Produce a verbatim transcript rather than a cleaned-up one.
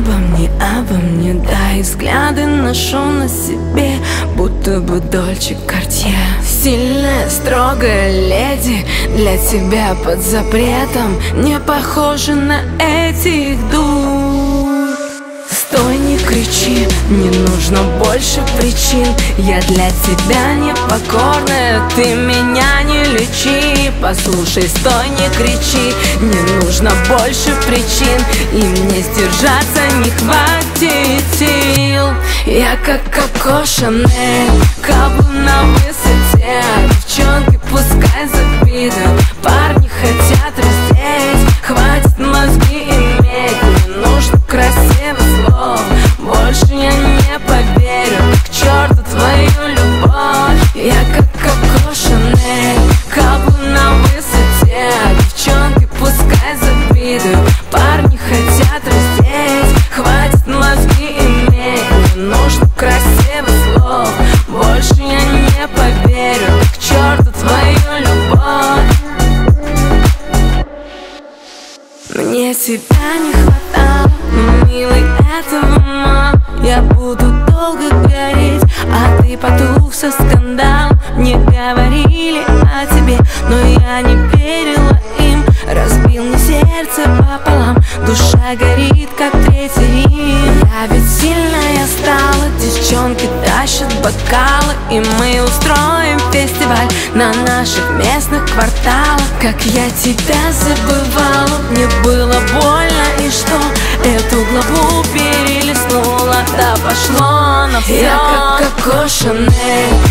обо мне, обо мне, да, и взгляды ношу на себе, будто бы Дольче Картье. Сильная, строгая леди, для тебя под запретом, не похожа на этих дур. Стой, не кричи, не нужно больше причин. Я для тебя непокорная, ты меня не лечи. Послушай, стой, не кричи, не нужно больше причин, и мне сдержаться не хватит сил. Я как Коко Шанель, каблу на высоте. Девчонки пускай завидуют, парни хотят раздеть. Хватит мозги иметь, не нужно красивых слов. Больше я не поверю, к черту твою любовь. Я как Коко Шанель, каблу на высоте. Девчонки пускай завидуют, парни хотят раздеть. Хватит мозги иметь, не нужно красивых слов. Больше я не поверю, к черту твою любовь. Мне тебя не хватало, но, милый, этого мало. Я буду долго гореть, а ты потух со скандалом. Мне говорили о тебе, но я не верила им. Разбил мне сердце пополам, душа горит, как третий Рим. Я ведь сильная стала, девчонки тащат бокалы, и мы устроим фестиваль на наших местных кварталах. Как я тебя забывала, мне было больно, и что? Эту главу перелистнула, да пошло на все. Я как Коко Шанель,